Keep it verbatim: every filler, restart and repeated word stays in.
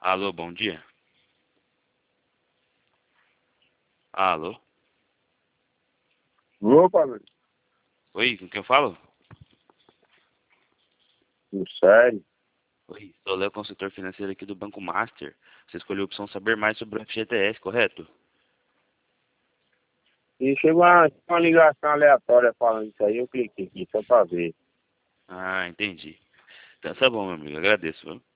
Alô, bom dia. Alô. Opa, meu. Oi, com quem eu falo? Sério? Oi, sou o Léo, consultor financeiro aqui do Banco Master. Você escolheu a opção saber mais sobre o F G T S, correto? E chegou uma, uma ligação aleatória falando isso aí, eu cliquei aqui só pra ver. Ah, entendi. Então tá bom, meu amigo, agradeço, viu?